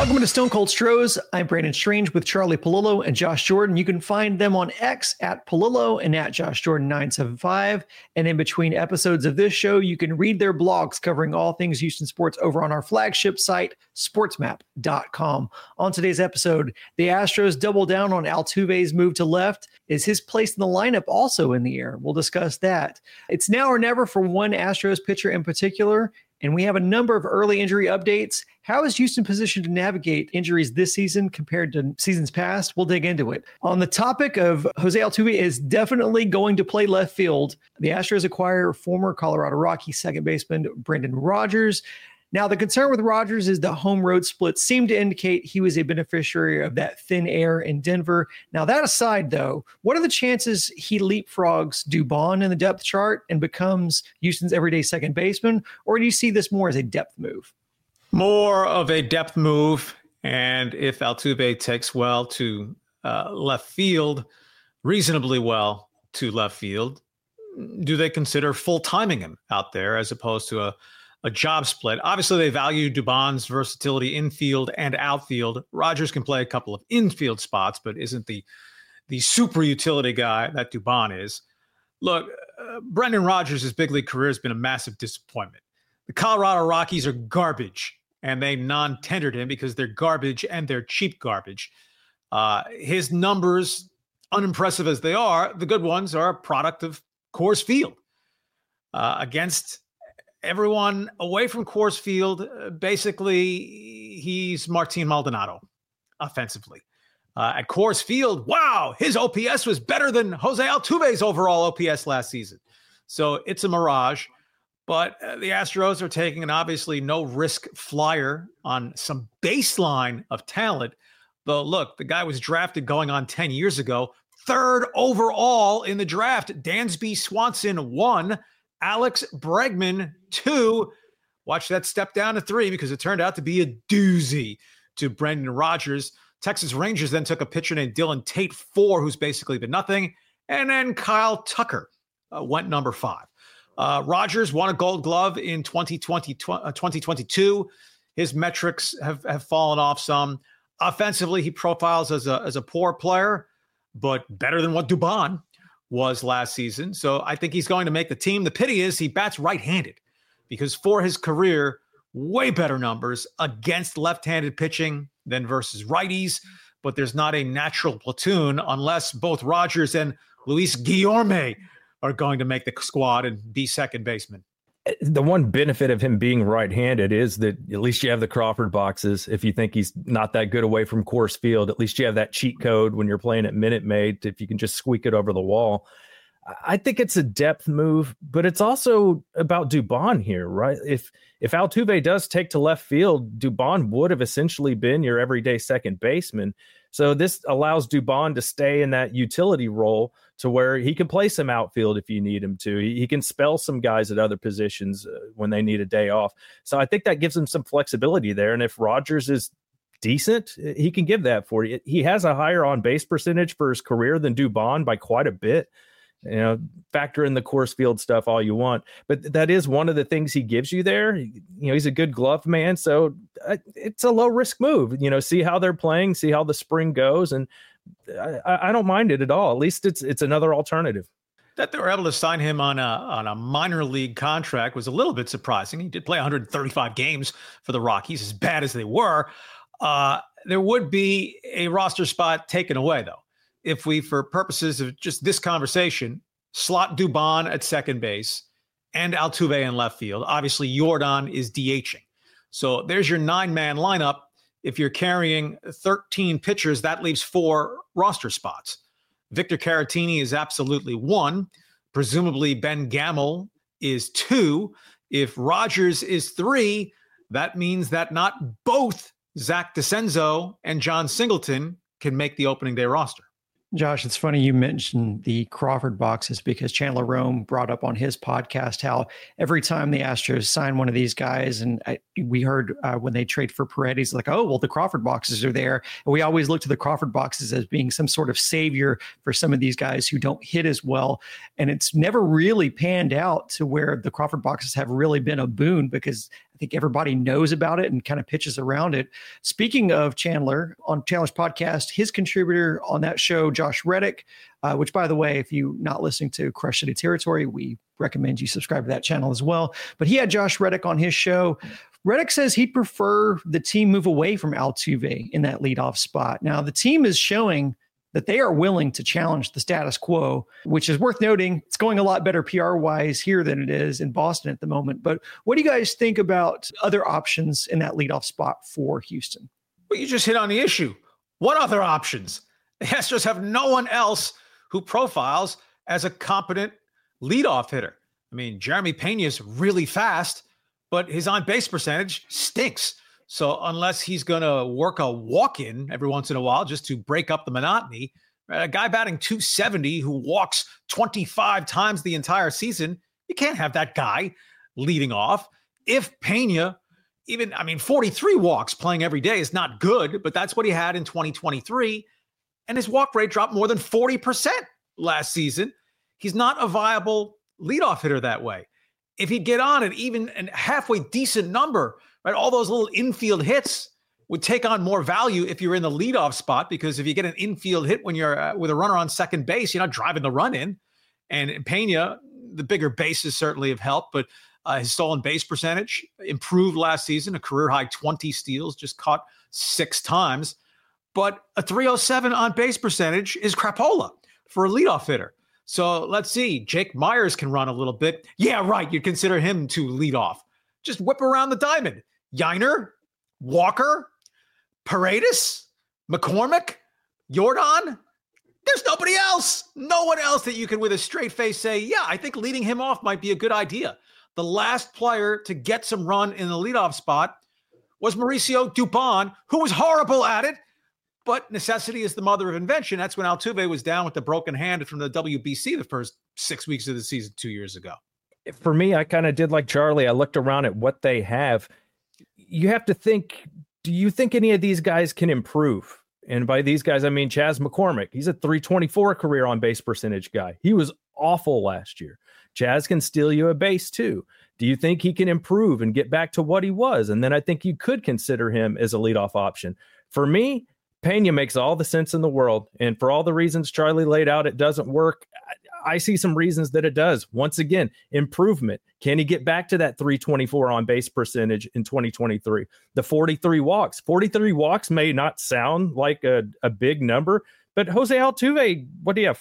Welcome to Stone Cold Stros. I'm Brandon Strange with Charlie Palillo and Josh Jordan. You can find them on X at Palillo and at Josh Jordan 975. And in between episodes of this show, you can read their blogs covering all things Houston sports over on our flagship site, sportsmap.com. On today's episode, the Astros double down on Altuve's move to left. Is his place in the lineup also in the air? We'll discuss that. It's now or never for one Astros pitcher in particular. And we have a number of early injury updates. How is Houston positioned to navigate injuries this season compared to seasons past? We'll dig into it. On the topic of Jose Altuve is definitely going to play left field, the Astros acquire former Colorado Rockies second baseman Brendan Rodgers. Now, the concern with Rodgers is the home road split seemed to indicate he was a beneficiary of that thin air in Denver. Now, that aside, though, what are the chances he leapfrogs Dubon in the depth chart and becomes Houston's everyday second baseman? Or do you see this more as a depth move? More of a depth move. And if Altuve takes well to left field, reasonably well to left field, do they consider full timing him out there as opposed to a job split? Obviously, they value Dubon's versatility infield and outfield. Rodgers can play a couple of infield spots, but isn't the super utility guy that Dubon is. Look, Brendan Rodgers' big league career has been a massive disappointment. The Colorado Rockies are garbage, and they non-tendered him because they're garbage and they're cheap garbage. His numbers, unimpressive as they are, the good ones are a product of Coors Field. Against everyone away from Coors Field, basically, he's Martin Maldonado offensively. At Coors Field, wow, his OPS was better than Jose Altuve's overall OPS last season. So it's a mirage. But the Astros are taking an obviously no-risk flyer on some baseline of talent. Though, look, the guy was drafted going on 10 years ago, third overall in the draft. Dansby Swanson 1, Alex Bregman 2. Watch that step down to 3 because it turned out to be a doozy to Brendan Rodgers. Texas Rangers then took a pitcher named Dylan Tate 4, who's basically been nothing. And then Kyle Tucker went number 5. Rodgers won a Gold Glove in 2022. His metrics have fallen off some. Offensively, he profiles as a poor player, but better than what Dubon was last season. So I think he's going to make the team. The pity is he bats right-handed because for his career, way better numbers against left-handed pitching than versus righties. But there's not a natural platoon unless both Rodgers and Luis Guillorme are going to make the squad and be second baseman. The one benefit of him being right-handed is that at least you have the Crawford boxes. If you think he's not that good away from Coors Field, at least you have that cheat code when you're playing at Minute Maid, if you can just squeak it over the wall. I think it's a depth move, but it's also about Dubon here, right? If Altuve does take to left field, Dubon would have essentially been your everyday second baseman. So this allows Dubon to stay in that utility role to where he can play some outfield if you need him to. He can spell some guys at other positions when they need a day off. So I think that gives him some flexibility there. And if Rodgers is decent, he can give that for you. He has a higher on-base percentage for his career than Dubon by quite a bit. You know, factor in the Coors Field stuff all you want, but that is one of the things he gives you there. You know, he's a good glove man, so it's a low risk move. You know, see how they're playing, see how the spring goes, and I don't mind it at all. At least it's another alternative. That they were able to sign him on a minor league contract was a little bit surprising. He did play 135 games for the Rockies, as bad as they were. There would be a roster spot taken away, though, if we, for purposes of just this conversation, slot Dubon at second base and Altuve in left field. Obviously, Jordan is DHing. So there's your 9-man lineup. If you're carrying 13 pitchers, that leaves 4 roster spots. Victor Caratini is absolutely 1. Presumably, Ben Gamel is 2. If Rodgers is 3, that means that not both Zach DeCenzo and John Singleton can make the opening day roster. Josh, it's funny you mentioned the Crawford boxes because Chandler Rome brought up on his podcast how every time the Astros sign one of these guys, and we heard when they trade for Paredes, like, oh, well, the Crawford boxes are there. And we always look to the Crawford boxes as being some sort of savior for some of these guys who don't hit as well. And it's never really panned out to where the Crawford boxes have really been a boon because I think everybody knows about it and kind of pitches around it. Speaking of Chandler, on Chandler's podcast, his contributor on that show, Josh Reddick, which, by the way, if you're not listening to Crush City Territory, we recommend you subscribe to that channel as well. But he had Josh Reddick on his show. Reddick says he'd prefer the team move away from Altuve in that leadoff spot. Now, the team is showing that they are willing to challenge the status quo, which is worth noting. It's going a lot better PR-wise here than it is in Boston at the moment. But what do you guys think about other options in that leadoff spot for Houston? Well, you just hit on the issue. What other options? The Astros have no one else who profiles as a competent leadoff hitter. I mean, Jeremy Pena is really fast, but his on-base percentage stinks. So unless he's going to work a walk-in every once in a while just to break up the monotony, a guy batting .270 who walks 25 times the entire season, you can't have that guy leading off. If Pena, 43 walks playing every day is not good, but that's what he had in 2023. And his walk rate dropped more than 40% last season. He's not a viable leadoff hitter that way. If he'd get on at even a halfway decent number, right, all those little infield hits would take on more value if you're in the leadoff spot, because if you get an infield hit when you're with a runner on second base, you're not driving the run in. And Pena, the bigger bases certainly have helped, but his stolen base percentage improved last season, a career high 20 steals, just caught 6 times. But a .307 on base percentage is crapola for a leadoff hitter. So let's see. Jake Myers can run a little bit. Yeah, right. You'd consider him to lead off. Just whip around the diamond. Yiner, Walker, Paredes, McCormick, Jordan. There's nobody else. No one else that you can with a straight face say, yeah, I think leading him off might be a good idea. The last player to get some run in the leadoff spot was Mauricio Dubon, who was horrible at it. But necessity is the mother of invention. That's when Altuve was down with the broken hand from the WBC the first 6 weeks of the season 2 years ago. For me, I kind of did like Charlie. I looked around at what they have. You have to think, do you think any of these guys can improve? And by these guys, I mean Chas McCormick. He's a .324 career on base percentage guy. He was awful last year. Chas can steal you a base too. Do you think he can improve and get back to what he was? And then I think you could consider him as a leadoff option. For me, Pena makes all the sense in the world. And for all the reasons Charlie laid out, it doesn't work. I see some reasons that it does. Once again, improvement. Can he get back to that .324 on base percentage in 2023? The 43 walks. 43 walks may not sound like a big number, but Jose Altuve, what do you have,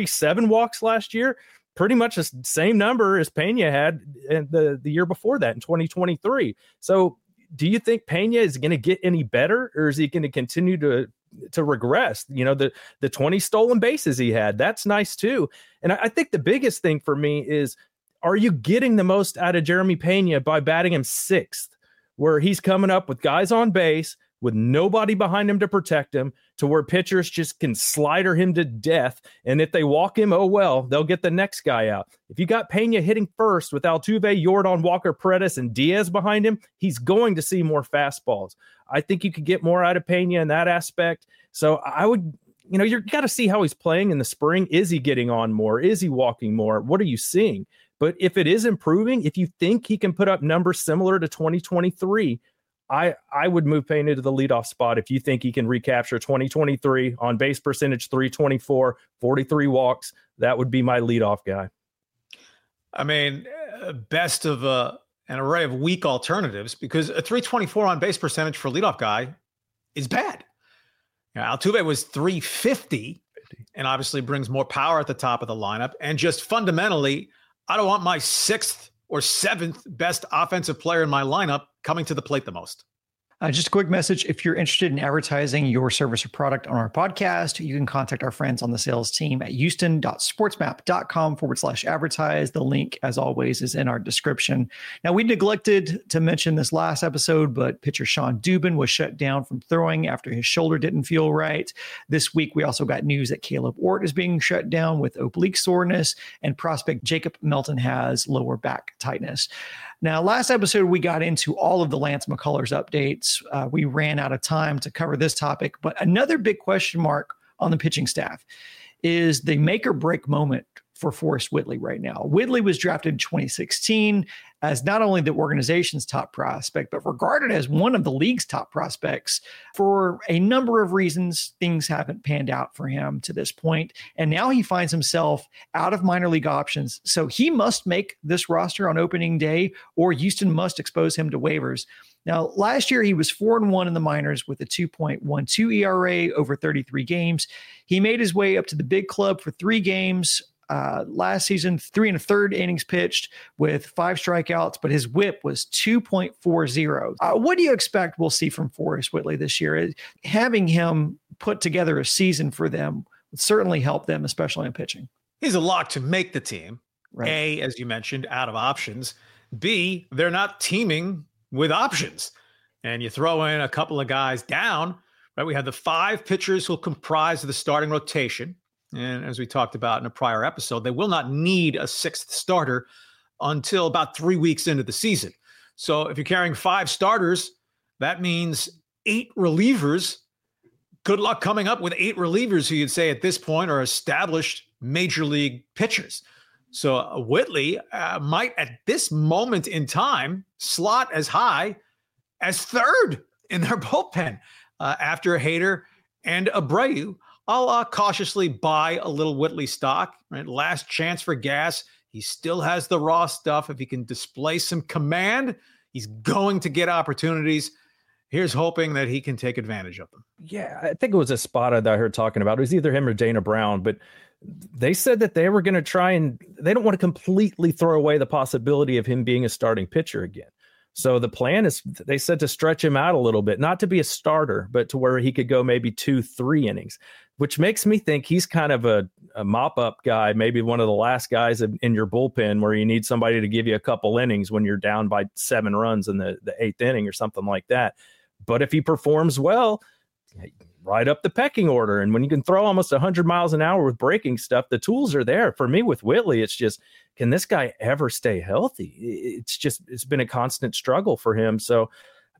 47 walks last year? Pretty much the same number as Pena had the year before that in 2023. So do you think Pena is going to get any better, or is he going to continue to regress? You know, the 20 stolen bases he had, that's nice too. And I think the biggest thing for me is, are you getting the most out of Jeremy Pena by batting him 6th, where he's coming up with guys on base with nobody behind him to protect him, to where pitchers just can slider him to death. And if they walk him, oh, well, they'll get the next guy out. If you got Pena hitting first with Altuve, Jordan, Walker, Paredes, and Diaz behind him, he's going to see more fastballs. I think you could get more out of Pena in that aspect. So I would, you got to see how he's playing in the spring. Is he getting on more? Is he walking more? What are you seeing? But if it is improving, if you think he can put up numbers similar to 2023, I would move Pena to the leadoff spot if you think he can recapture 2023 on base percentage, .324, 43 walks. That would be my leadoff guy. I mean, best of an array of weak alternatives, because a .324 on base percentage for a leadoff guy is bad. Altuve was .350 and obviously brings more power at the top of the lineup. And just fundamentally, I don't want my 6th or 7th best offensive player in my lineup coming to the plate the most. Just a quick message. If you're interested in advertising your service or product on our podcast, you can contact our friends on the sales team at houston.sportsmap.com/advertise. The link, as always, is in our description. Now, we neglected to mention this last episode, but pitcher Sean Dubin was shut down from throwing after his shoulder didn't feel right. This week, we also got news that Caleb Ort is being shut down with oblique soreness, and prospect Jacob Melton has lower back tightness. Now, last episode, we got into all of the Lance McCullers updates. We ran out of time to cover this topic, but another big question mark on the pitching staff is the make or break moment for Forrest Whitley right now. Whitley was drafted in 2016. as not only the organization's top prospect, but regarded as one of the league's top prospects. For a number of reasons, things haven't panned out for him to this point, and now he finds himself out of minor league options. So he must make this roster on opening day, or Houston must expose him to waivers. Now, last year, he was 4-1 in the minors with a 2.12 ERA over 33 games. He made his way up to the big club for 3 games. Last season, 3 1/3 innings pitched with 5 strikeouts, but his whip was 2.40. What do you expect we'll see from Forrest Whitley this year? Having him put together a season for them would certainly help them, especially in pitching. He's a lock to make the team. Right. A, as you mentioned, out of options. B, they're not teaming with options. And you throw in a couple of guys down, right? We have the 5 pitchers who will comprise the starting rotation. And as we talked about in a prior episode, they will not need a 6th starter until about 3 weeks into the season. So if you're carrying 5 starters, that means 8 relievers. Good luck coming up with 8 relievers who you'd say at this point are established major league pitchers. So Whitley might at this moment in time slot as high as 3rd in their bullpen after Hader and Abreu. I'll cautiously buy a little Whitley stock. Right? Last chance for gas. He still has the raw stuff. If he can display some command, he's going to get opportunities. Here's hoping that he can take advantage of them. Yeah, I think it was Espada that I heard talking about. It was either him or Dana Brown, but they said that they were going to try and they don't want to completely throw away the possibility of him being a starting pitcher again. So the plan is, they said, to stretch him out a little bit, not to be a starter, but to where he could go maybe 2-3 innings, which makes me think he's kind of a mop-up guy, maybe one of the last guys in your bullpen where you need somebody to give you a couple innings when you're down by 7 runs in the 8th inning or something like that. But if he performs well, right up the pecking order. And when you can throw almost 100 miles an hour with breaking stuff, the tools are there. For me with Whitley, it's just, can this guy ever stay healthy? It's been a constant struggle for him. So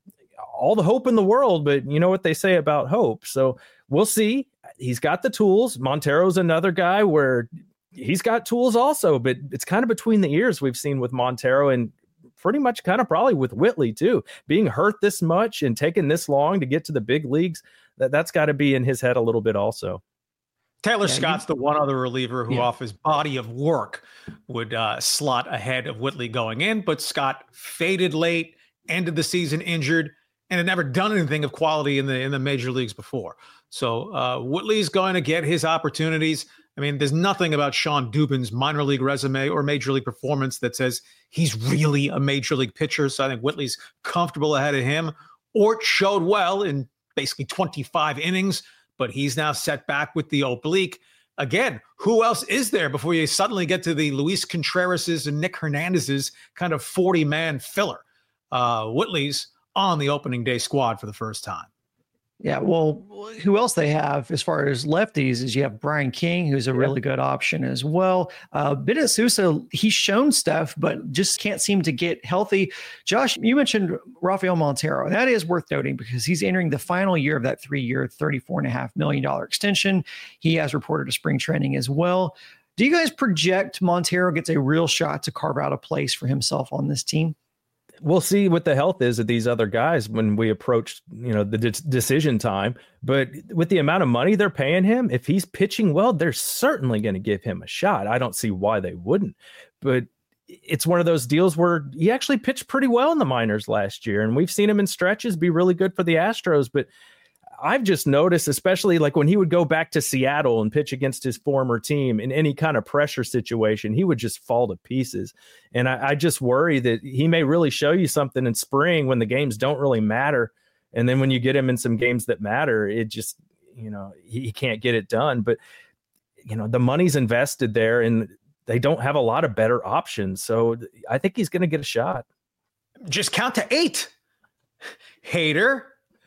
all the hope in the world, but you know what they say about hope. So we'll see. He's got the tools. Montero's another guy where he's got tools also, but it's kind of between the ears we've seen with Montero and pretty much kind of probably with Whitley too. Being hurt this much and taking this long to get to the big leagues, that's got to be in his head a little bit also. Taylor Scott's the one other reliever who off his body of work would slot ahead of Whitley going in, but Scott faded late, ended the season injured, and had never done anything of quality in the major leagues before. So Whitley's going to get his opportunities. I mean, there's nothing about Sean Dubin's minor league resume or major league performance that says he's really a major league pitcher. So I think Whitley's comfortable ahead of him. Ort showed well in basically 25 innings, but he's now set back with the oblique. Again, who else is there before you suddenly get to the Luis Contreras' and Nick Hernandez's kind of 40-man filler? Whitley's on the opening day squad for the first time. Yeah, well, who else they have as far as lefties is you have Brian King, who's a really good option as well. Bennett Sousa, he's shown stuff, but just can't seem to get healthy. Josh, you mentioned Rafael Montero. That is worth noting because he's entering the final year of that 3-year, $34.5 million extension. He has reported to spring training as well. Do you guys project Montero gets a real shot to carve out a place for himself on this team? We'll see what the health is of these other guys when we approach, the decision time. But with the amount of money they're paying him, if he's pitching well, they're certainly going to give him a shot. I don't see why they wouldn't. But it's one of those deals where he actually pitched pretty well in the minors last year, and we've seen him in stretches be really good for the Astros. But I've just noticed, especially like when he would go back to Seattle and pitch against his former team in any kind of pressure situation, he would just fall to pieces. And I just worry that he may really show you something in spring when the games don't really matter. And then when you get him in some games that matter, it just, he can't get it done. But, the money's invested there and they don't have a lot of better options. So I think he's going to get a shot. Just count to 8. Hader,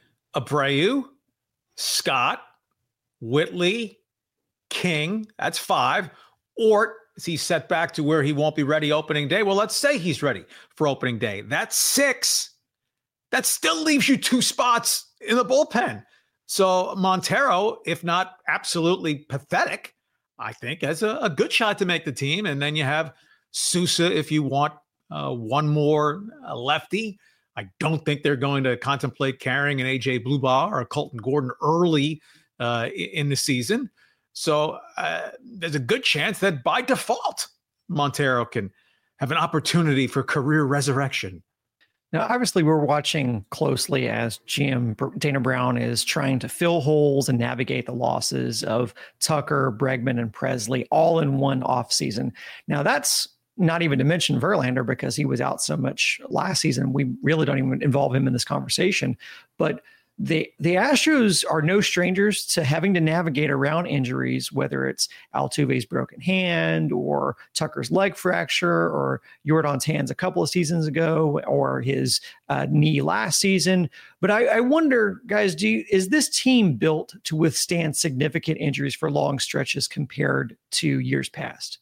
Abreu, Scott, Whitley, King, that's 5. Ort, is he set back to where he won't be ready opening day? Well, let's say he's ready for opening day. That's 6. That still leaves you 2 spots in the bullpen. So Montero, if not absolutely pathetic, I think has a good shot to make the team. And then you have Sousa if you want one more lefty. I don't think they're going to contemplate carrying an AJ Blubaugh or a Colton Gordon early in the season. So there's a good chance that by default, Montero can have an opportunity for career resurrection. Now, obviously, we're watching closely as GM Dana Brown is trying to fill holes and navigate the losses of Tucker, Bregman, and Presley all in one offseason. Now, that's not even to mention Verlander because he was out so much last season. We really don't even involve him in this conversation. But the Astros are no strangers to having to navigate around injuries, whether it's Altuve's broken hand or Tucker's leg fracture or Yordan's hands a couple of seasons ago or his knee last season. But I wonder, guys, is this team built to withstand significant injuries for long stretches compared to years past?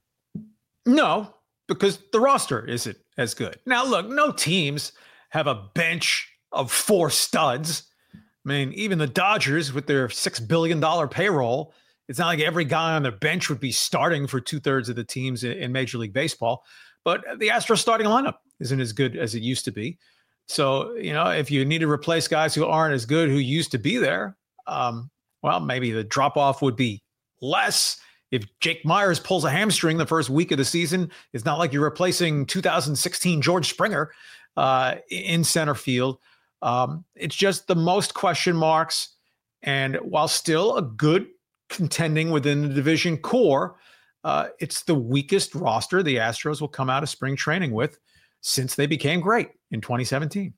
No, because the roster isn't as good. Now, look, no teams have a bench of 4 studs. I mean, even the Dodgers with their $6 billion payroll, it's not like every guy on their bench would be starting for 2/3 of the teams in Major League Baseball. But the Astros starting lineup isn't as good as it used to be. So, if you need to replace guys who aren't as good who used to be there, well, maybe the drop-off would be less. If Jake Myers pulls a hamstring the first week of the season, it's not like you're replacing 2016 George Springer in center field. It's just the most question marks. And while still a good contending within the division core, it's the weakest roster the Astros will come out of spring training with since they became great in 2017.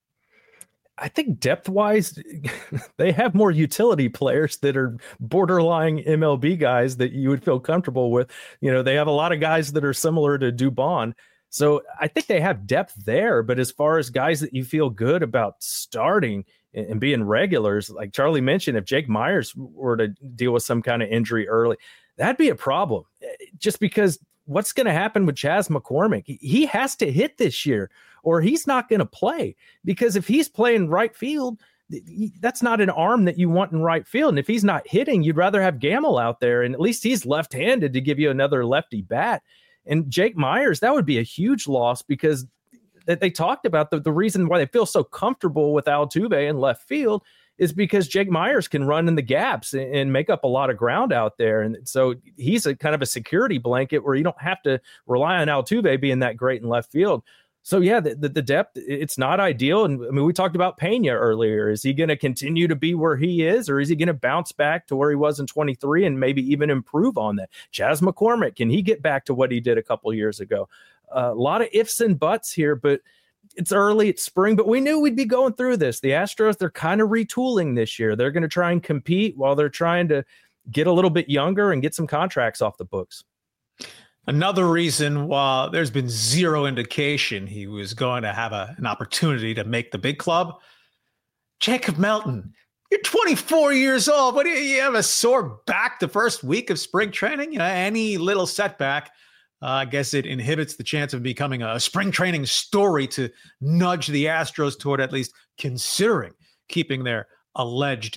I think depth-wise, they have more utility players that are borderline MLB guys that you would feel comfortable with. They have a lot of guys that are similar to Dubon. So I think they have depth there. But as far as guys that you feel good about starting and being regulars, like Charlie mentioned, if Jake Myers were to deal with some kind of injury early, that'd be a problem. Just because what's going to happen with Chas McCormick? He has to hit this year or he's not going to play, because if he's playing right field, that's not an arm that you want in right field. And if he's not hitting, you'd rather have Gamel out there, and at least he's left-handed to give you another lefty bat. And Jake Myers, that would be a huge loss, because that they talked about the reason why they feel so comfortable with Altuve in left field is because Jake Myers can run in the gaps and make up a lot of ground out there. And so he's a kind of a security blanket where you don't have to rely on Altuve being that great in left field. So yeah, the depth, it's not ideal. And I mean, we talked about Pena earlier. Is he going to continue to be where he is, or is he going to bounce back to where he was in 23 and maybe even improve on that? Chas McCormick, can he get back to what he did a couple of years ago? A lot of ifs and buts here, but it's early, it's spring, but we knew we'd be going through this. The Astros, they're kind of retooling this year. They're going to try and compete while they're trying to get a little bit younger and get some contracts off the books. Another reason why there's been zero indication he was going to have an opportunity to make the big club, Jacob Melton. You're 24 years old. What do you have a sore back the first week of spring training? Any little setback, I guess it inhibits the chance of becoming a spring training story to nudge the Astros toward at least considering keeping their alleged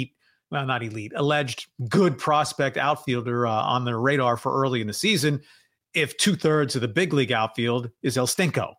alleged good prospect outfielder on their radar for early in the season, if 2/3 of the big league outfield is El Stinko.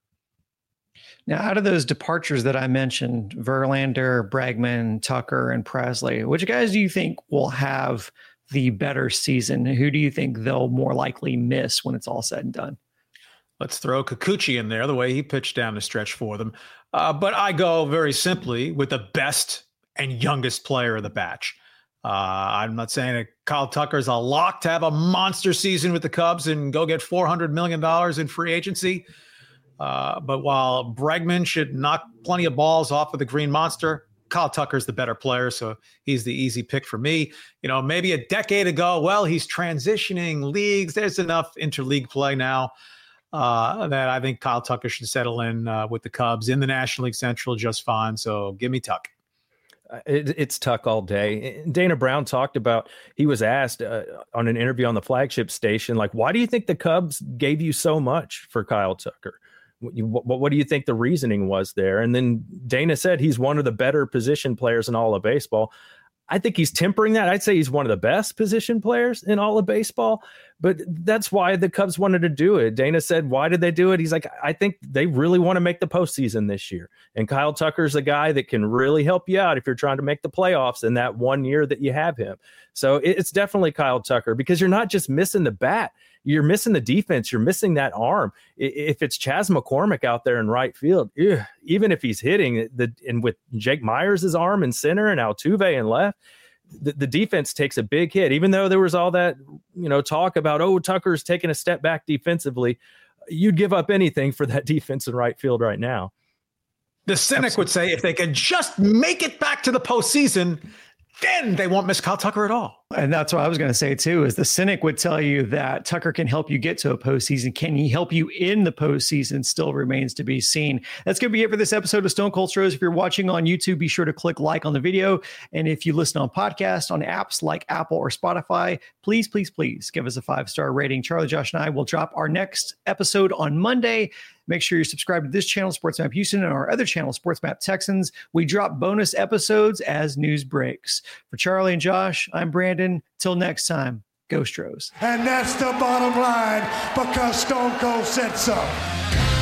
Now, out of those departures that I mentioned, Verlander, Bregman, Tucker, and Presley, which guys do you think will have the better season? Who do you think they'll more likely miss when it's all said and done? Let's throw Kikuchi in there, the way he pitched down the stretch for them. But I go very simply with the best and youngest player of the batch. I'm not saying that Kyle Tucker's a lock to have a monster season with the Cubs and go get $400 million in free agency. But while Bregman should knock plenty of balls off of the Green Monster, Kyle Tucker's the better player, so he's the easy pick for me. Maybe a decade ago, well, he's transitioning leagues. There's enough interleague play now that I think Kyle Tucker should settle in with the Cubs in the National League Central just fine. So give me Tuck. It's Tuck all day. Dana Brown talked about, he was asked on an interview on the flagship station, like, why do you think the Cubs gave you so much for Kyle Tucker? What do you think the reasoning was there? And then Dana said he's one of the better position players in all of baseball. I think he's tempering that. I'd say he's one of the best position players in all of baseball, but that's why the Cubs wanted to do it. Dana said, why did they do it? He's like, I think they really want to make the postseason this year. And Kyle Tucker's a guy that can really help you out if you're trying to make the playoffs in that 1 year that you have him. So it's definitely Kyle Tucker, because you're not just missing the bat. You're missing the defense. You're missing that arm. If it's Chas McCormick out there in right field, even if he's hitting and with Jake Myers' arm in center and Altuve in left, the defense takes a big hit. Even though there was all that, talk about, Tucker's taking a step back defensively, you'd give up anything for that defense in right field right now. The cynic would say if they could just make it back to the postseason, then they won't miss Kyle Tucker at all. And that's what I was going to say too, is the cynic would tell you that Tucker can help you get to a postseason. Can he help you in the postseason? Still remains to be seen. That's going to be it for this episode of Stone Cold Stros. If you're watching on YouTube, be sure to click like on the video. And if you listen on podcast on apps like Apple or Spotify, please give us a 5-star rating. Charlie, Josh, and I will drop our next episode on Monday. Make sure you're subscribed to this channel, SportsMap Houston, and our other channel, SportsMap Texans. We drop bonus episodes as news breaks. For Charlie and Josh, I'm Brandon. Till next time, go Stros. And that's the bottom line, because Stone Cold said so.